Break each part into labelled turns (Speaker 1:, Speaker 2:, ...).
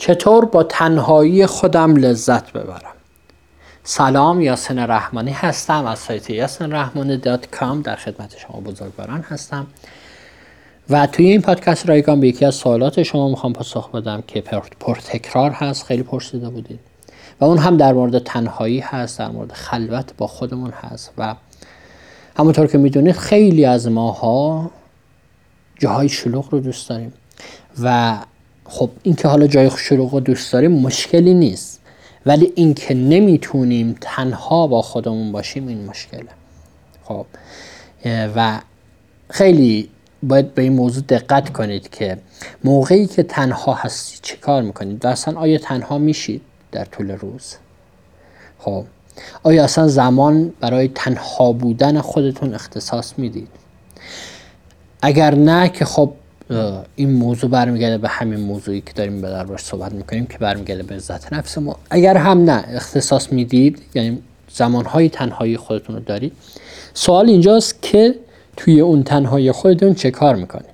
Speaker 1: چطور با تنهایی خودم لذت ببرم؟ سلام، یاسین رحمانی هستم از سایت yasinrahmani.com. در خدمت شما بزرگواران هستم و توی این پادکست رایگان به یکی از سوالات شما میخوام پاسخ بدم که پرتکرار هست، خیلی پرسیده بودید و اون هم در مورد تنهایی هست، در مورد خلوت با خودمون هست. و همونطور که میدونید خیلی از ماها جاهای شلوغ رو دوست داریم و خب این که حالا جای شلوغ رو دوست داریم مشکلی نیست، ولی این که نمیتونیم تنها با خودمون باشیم این مشکله. خب و خیلی باید به این موضوع دقت کنید که موقعی که تنها هستید چه کار میکنید و اصلا آیا تنها میشید در طول روز؟ خب آیا اصلا زمان برای تنها بودن خودتون اختصاص میدید؟ اگر نه که خب این موضوع برمیگرده به همین موضوعی که داریم به دربارش صحبت میکنیم که برمیگرده به عزت نفس ما. اگر هم نه اختصاص میدید، یعنی زمانهای تنهایی خودتون رو دارید، سوال اینجاست که توی اون تنهایی خودتون چه کار میکنید؟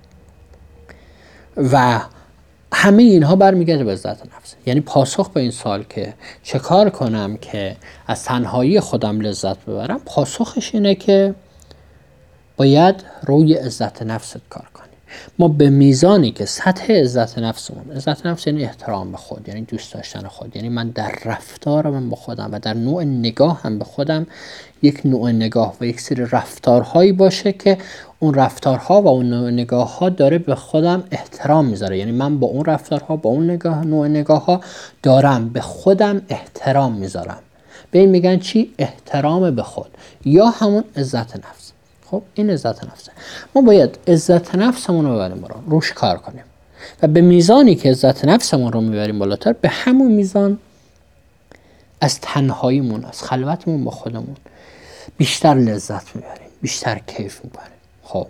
Speaker 1: و همه اینها برمیگرده به عزت نفس. یعنی پاسخ به این سوال که چه کار کنم که از تنهایی خودم لذت ببرم، پاسخش اینه که باید روی عزت نفست کار کنیم. ما به میزانی که سطح عزت نفسمون، عزت نفس یعنی احترام به خود، یعنی دوست داشتن خود، یعنی من در رفتارم به خودم و در نوع نگاه هم به خودم یک نوع نگاه و یک سری رفتارهایی باشه که اون رفتارها و اون نوع نگاه ها داره به خودم احترام میذاره. یعنی من با اون رفتارها، با اون نوع نگاه ها دارم به خودم احترام میذارم. به این میگن چی؟ احترام به خود یا همون عزت نفس. خب این عزت نفسه. ما باید عزت نفسمون رو ببریم بالا، روش کار کنیم و به میزانی که عزت نفسمون رو میبریم بالاتر، به همون میزان از تنهاییمون، از خلوتمون با خودمون بیشتر لذت میبریم، بیشتر کیف میبریم. خب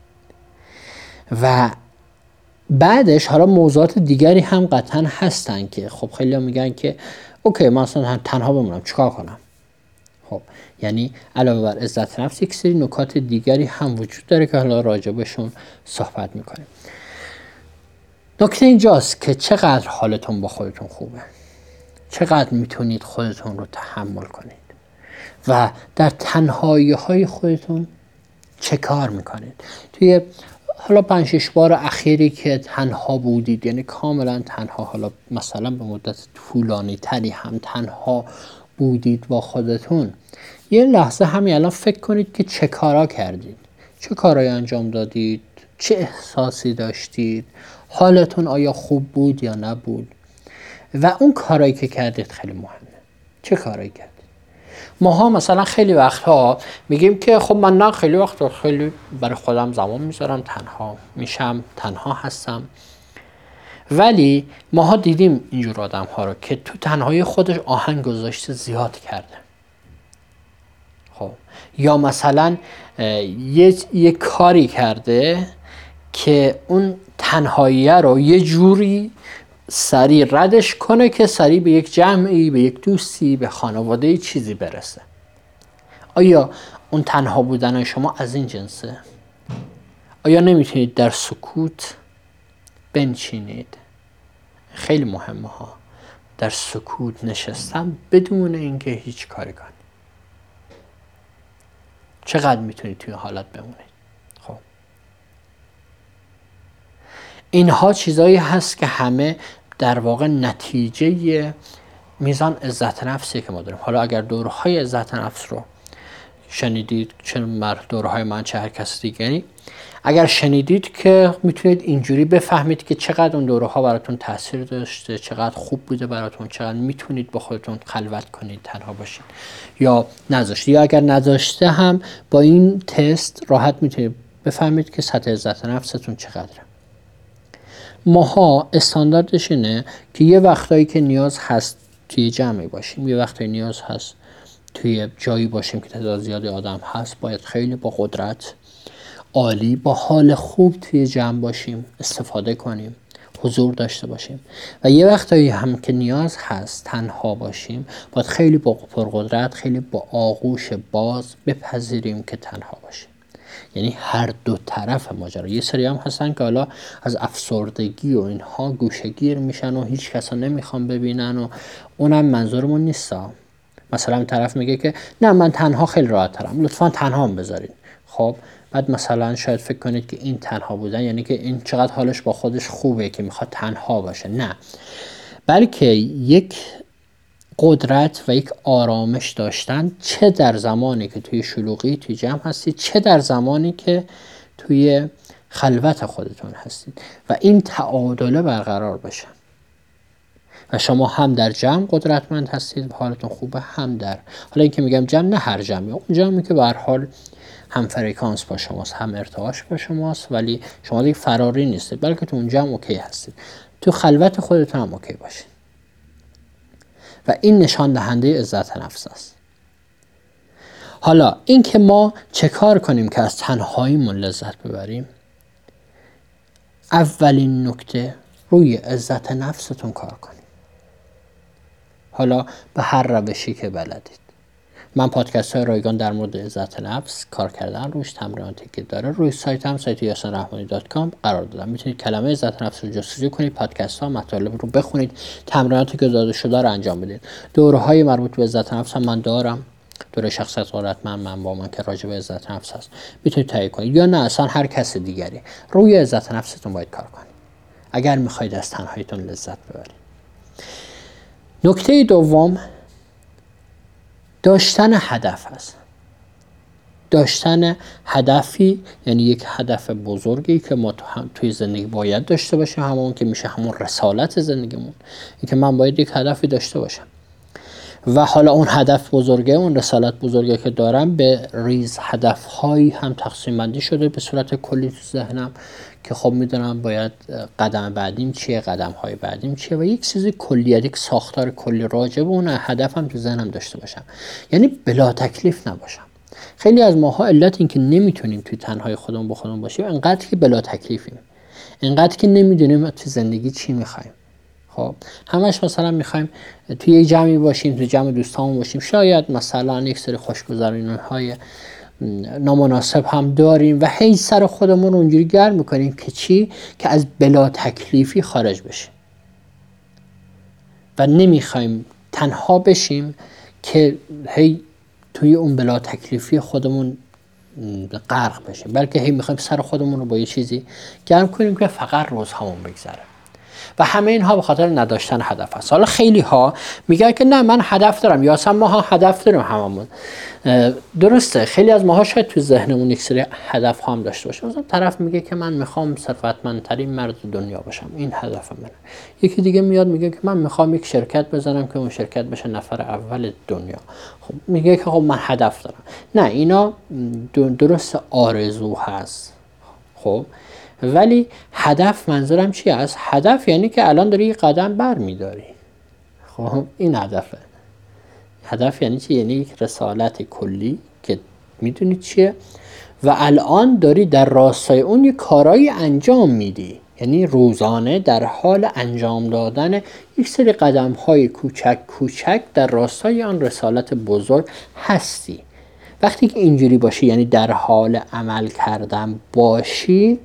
Speaker 1: و بعدش حالا موضوعات دیگری هم قطعا هستن که خب خیلی هم میگن که اوکی من اصلا تنها بمونم چیکار کنم؟ خب یعنی علاوه بر عزت نفس یک سری نکات دیگری هم وجود داره که حالا راجبشون صحبت میکنیم. نکته اینجاست که چقدر حالتون با خودتون خوبه، چقدر میتونید خودتون رو تحمل کنید و در تنهایی های خودتون چه کار میکنید. توی حالا 5-6 بار اخیری که تنها بودید، یعنی کاملا تنها، حالا مثلا به مدت طولانی تری هم تنها بودید با خودتون، یه لحظه همین الان فکر کنید که چه کارا کردید، چه کارایی انجام دادید، چه احساسی داشتید، حالتون آیا خوب بود یا نبود و اون کارایی که کردید خیلی مهمه. چه کارایی کردید؟ ماها مثلا خیلی وقتها میگیم که خب من نه خیلی وقتا خیلی برای خودم زمان میذارم، تنها میشم، تنها هستم، ولی ماها دیدیم اینجور آدم ها رو که تو تنهایی خودش آهنگ گذاشته زیاد کرده. خب یا مثلا یه کاری کرده که اون تنهایی رو یه جوری سریع ردش کنه که سریع به یک جمعی، به یک دوستی، به خانواده چیزی برسه. آیا اون تنها بودن شما از این جنسه؟ آیا نمیتونید در سکوت بنشینید؟ خیلی مهمه ها، در سکوت نشستن بدون اینکه هیچ کاری کنید. چقدر میتونید توی حالت بمونید؟ خب اینها چیزایی هست که همه در واقع نتیجه میزان عزت نفسی که ما داریم. حالا اگر دورهای عزت نفس رو شنیدید، چه دورهای من چه هر کس دیگری، اگر شنیدید که میتونید اینجوری بفهمید که چقدر اون دورها براتون تاثیر داشته، چقدر خوب بوده براتون، چقدر میتونید با خودتون خلوت کنید، تنها باشید یا نذاشته. یا اگر نذاشته هم با این تست راحت میتونید بفهمید که سطح عزت نفستون چقدره. ماها استانداردش اینه که یه وقتایی که نیاز هست توی جمعی باشیم، یه وقتایی نیاز هست توی جایی باشیم که تعداد زیادی آدم هست، باید خیلی با قدرت عالی، با حال خوب توی جمع باشیم، استفاده کنیم، حضور داشته باشیم. و یه وقتایی هم که نیاز هست تنها باشیم، باید خیلی با پرقدرت، خیلی با آغوش باز بپذیریم که تنها باشیم. یعنی هر دو طرف ماجرا. یه سری هم هستن که حالا از افسردگی و اینها گوشه‌گیر میشن و هیچ کسا نمیخوان ببینن و اونم منظورمون نیستا. مثلا طرف میگه که نه من تنها خیلی راحت ترم، لطفا تنها هم بذارین. خب بعد مثلا شاید فکر کنید که این تنها بودن یعنی که این چقدر حالش با خودش خوبه که میخواد تنها باشه. نه، بلکه یک قدرت و یک آرامش داشتن، چه در زمانی که توی شلوغی توی جمع هستید، چه در زمانی که توی خلوت خودتون هستید و این تعادله برقرار بشه و شما هم در جمع قدرتمند هستید و حالتون خوبه، هم در حالا این که میگم جمع نه هر جمعی، اون جمعی که به هر حال هم فرکانس با شماست، هم ارتعاش با شماست، ولی شما دیگه فراری نیستید، بلکه تو اون جمع اوکی هستید، تو خلوت خودتون هم اوکی باشید و این نشان دهنده عزت نفس است. حالا این که ما چه کار کنیم که از تنهاییمون لذت ببریم؟ اولین نکته، روی عزت نفستون کار کنیم. حالا به هر روشی که بلدید. من پادکست های رایگان در مورد عزت نفس کار کردن روش، تمریناتی که داره روی سایتم، سایت yasanrahmani.com قرار دادم. میتونید کلمه عزت نفس رو جستجو کنید، پادکست ها مطالب رو بخونید، تمریناتی که داده شده رو انجام بدید. دوره های مربوط به عزت نفس هم من دارم، دوره شخصیت قدرتمند من با من که راجع به عزت نفس هست، میتونید تهیه کنید، یا نه اصلا هر کس دیگری. روی عزت نفستون باید کار کنید اگر میخواید از تنهاییتون لذت ببرید. نکته دوم، داشتن هدف است. داشتن هدفی یعنی یک هدف بزرگی که ما توی زندگی باید داشته باشیم، همون که میشه همون رسالت زندگیمون، این که من باید یک هدفی داشته باشم و حالا اون هدف بزرگه، اون رسالت بزرگه که دارم به ریز هدفهایی هم تقسیم بندی شده به صورت کلی تو ذهنم که خب میدونم باید قدم بعدیم چیه، قدم های بعدیم چیه و یک چیزی کلیت، یک ساختار کلی راجع به اون هدفم تو ذهنم داشته باشم، یعنی بلا تکلیف نباشم. خیلی از ماها علت این که نمیتونیم توی تنهای خودمون با خودمون باشیم انقدر که بلا تکلیفیم، انقدر که نمیدونیم تو زندگی چی میخوایم. خب همش مثلا میخوایم توی یک جمعی باشیم، توی جمع دوستامون باشیم، شاید مثلا یک سری خوشگذرونی‌های نامناسب هم داریم و هی سر خودمون رو اونجوری گرم میکنیم که چی؟ که از بلا تکلیفی خارج بشیم و نمیخوایم تنها بشیم که هی توی اون بلا تکلیفی خودمون غرق بشیم، بلکه هی میخوایم سر خودمون رو با یه چیزی گرم کنیم که فقط روز همون بگذره و همه اینها به خاطر نداشتن هدف است. حالا خیلی ها میگن که نه من هدف دارم، یا اصلا ما هدف داریم هممون. درسته، خیلی از ماها شاید تو ذهنمون یک سری هدف هم داشته باشه. مثلا طرف میگه که من میخوام ثروتمندترین مرد دنیا باشم، این هدف منه. یکی دیگه میاد میگه که من میخوام یک شرکت بزنم که اون شرکت بشه نفر اول دنیا. خب میگه که خب من هدف دارم. نه، اینا درست آرزو هست. خب ولی هدف منظورم چیه؟ از هدف یعنی که الان داری یک قدم بر میداری. خب این هدفه. هدف یعنی چی؟ یعنی یک رسالت کلی که میدونی چیه و الان داری در راستای اون یک کارایی انجام میدی، یعنی روزانه در حال انجام دادن یک سری قدم های کوچک کوچک در راستای آن رسالت بزرگ هستی. وقتی که اینجوری باشی، یعنی در حال عمل کردن باشی،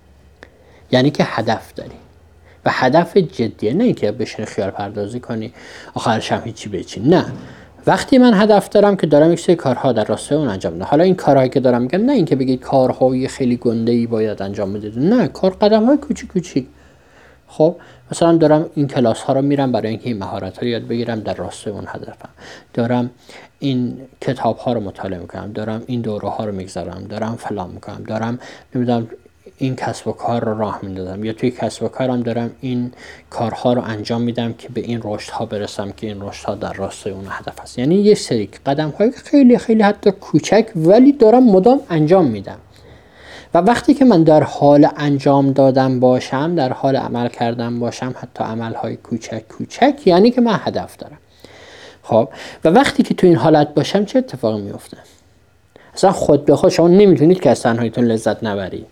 Speaker 1: یعنی که هدف داری و هدف جدیه، نه اینکه بشینی خیال پردازی کنی آخرش هم هیچی بچی. نه، وقتی من هدف دارم که دارم یک سری کارها در راستای اون انجام بدم. حالا این کارهایی که دارم میگم نه اینکه بگید کارهای خیلی گنده‌ای باید انجام بدید، نه، قدم‌های کوچیک کوچیک. خب مثلا دارم این کلاس ها رو میرم برای اینکه این مهارت ها رو یاد بگیرم در راستای اون هدفم، دارم این کتاب ها رو مطالعه میکنم، دارم این دوره ها رو میگذارم، دارم فلان میکنم، دارم نمیدونم این کسب و کار رو راه میندازم، یا توی کسب و کارم دارم این کارها رو انجام میدم که به این رشد ها برسم که این رشد ها در راستای اون هدف هست. یعنی یه سری قدم های خیلی خیلی حتی کوچک ولی دارم مدام انجام میدم و وقتی که من در حال انجام دادن باشم، در حال عمل کردن باشم، حتی عمل های کوچک کوچک، یعنی که من هدف دارم. خب و وقتی که تو این حالت باشم چه اتفاقی میفته؟ اصلا خود به خود شما نمیتونید که از تنهاییتون لذت نبرید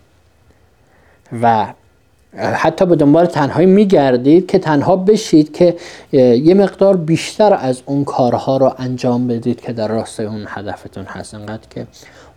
Speaker 1: و حتی به دنبال تنهایی میگردید که تنها بشید که یه مقدار بیشتر از اون کارها رو انجام بدید که در راستای اون هدفتون هست، انقدر که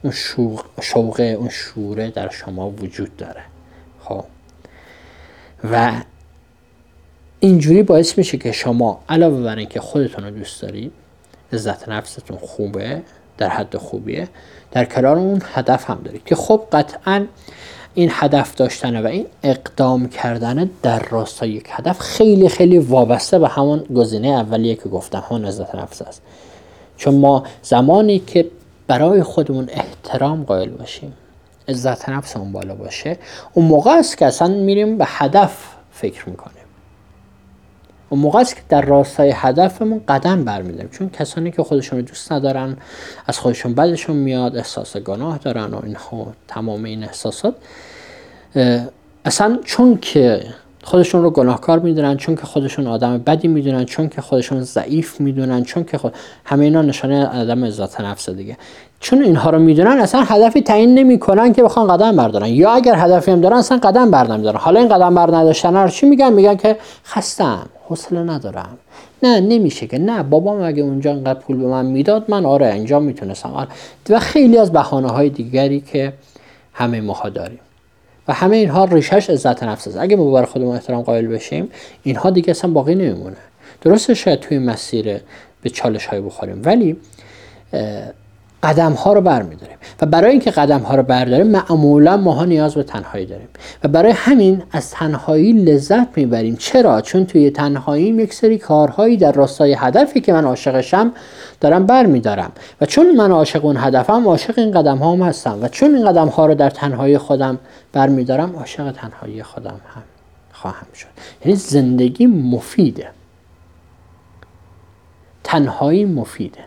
Speaker 1: اون شوق اون شوره در شما وجود داره. خب و اینجوری باعث میشه که شما علاوه بر اینکه خودتون رو دوست دارید، عزت نفستون خوبه، در حد خوبیه، در کنار اون هدف هم دارید که خب قطعاً این هدف داشتن و این اقدام کردن در راستای یک هدف خیلی خیلی وابسته به همون گزینه اولیه که گفتم، همون عزت نفس است. چون ما زمانی که برای خودمون احترام قائل باشیم، عزت نفسمون بالا باشه، اون موقع است که اصلا میریم به هدف فکر میکنیم. اون موقع است که در راستای هدفمون قدم برمی‌داریم. چون کسانی که خودشون رو دوست ندارن، از خودشون بدشون میاد، احساس گناه دارن و اینها، تمام این احساسات اصلا چون که خودشون رو گناهکار میدونن، چون که خودشون آدم بدی میدونن، چون که خودشون ضعیف میدونن، چون که همه اینا نشانه عدم عزت نفس دیگه. چون اینها رو میدونن اصلا هدفی تعیین نمیکنن که بخوان قدم بردارن، یا اگر هدفی هم دارن اصلا قدم بر نمیدارن. حالا این قدم بر نداشتن رو چی میگن؟ میگن که خستم، حوصله ندارم، نه نمیشه که، نه بابام اگه اونجا انقدر پول به من میداد من آره اینجا میتونستم، و خیلی از بهانه‌های دیگری که همه ما داریم. و همه اینها ریشش عزت نفس است. اگه ما برای خودمون احترام قائل بشیم، اینها دیگه اصلا باقی نمیمونه. درسته شاید توی مسیر به چالش های بخوریم، ولی قدم ها رو برمی‌داریم و برای اینکه قدم ها رو برداریم معمولا ماها نیاز به تنهایی داریم و برای همین از تنهایی لذت میبریم. چرا؟ چون توی تنهایی یک سری کارهایی در راستای هدفی که من عاشقشم دارم برمی‌دارم و چون من عاشق اون هدفم، عاشق این قدم هام هستم و چون این قدم ها رو در تنهایی خودم برمی‌دارم، عاشق تنهایی خودم هم خواهم شد. یعنی زندگی مفیده، تنهایی مفیده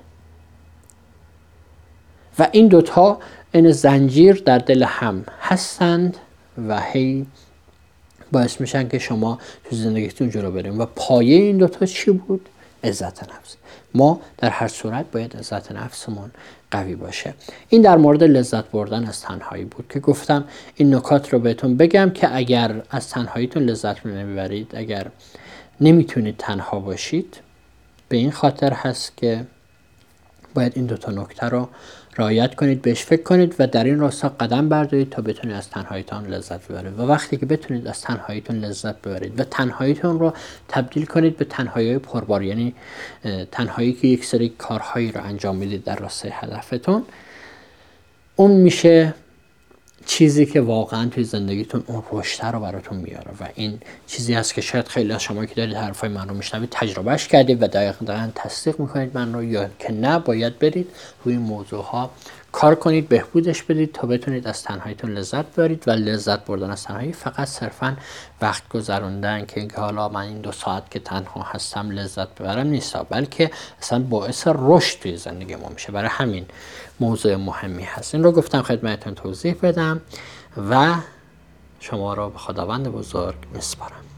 Speaker 1: و این دوتا این زنجیر در دل هم هستند و هی باعث میشن که شما تو زندگیتون جلو بریم. و پایه این دوتا چی بود؟ عزت نفس. ما در هر صورت باید عزت نفسمون قوی باشه. این در مورد لذت بردن از تنهایی بود که گفتم این نکات رو بهتون بگم که اگر از تنهاییتون لذت نمیبرید، اگر نمیتونید تنها باشید، به این خاطر هست که باید این دوتا نکته رو رعایت کنید، بهش فکر کنید و در این راستا قدم بردارید تا بتونید از تنهاییتون لذت ببرید. و وقتی که بتونید از تنهاییتون لذت ببرید و تنهاییتون رو تبدیل کنید به تنهایی پربار، یعنی تنهایی که یک سری کارهایی رو انجام میدید در راستای هدفتون، اون میشه چیزی که واقعا توی زندگیتون اون رشد رو براتون میاره. و این چیزی هست که شاید خیلی از شما که دارید حرفای من رو میشنوید تجربهش کردید و دقیقاً تصدیق میکنید من رو، یا که نه باید برید روی این موضوع ها کار کنید، بهبودش بدید تا بتونید از تنهاییتون لذت ببرید. و لذت بردن از تنهایی فقط صرفاً وقت گذروندن که حالا من این 2 ساعت که تنها هستم لذت ببرم نیست، بلکه اصلا باعث رشد توی زندگی ما میشه. برای همین موضوع مهمی هست. این رو گفتم خدمتتون توضیح بدم و شما رو به خداوند بزرگ میسپارم.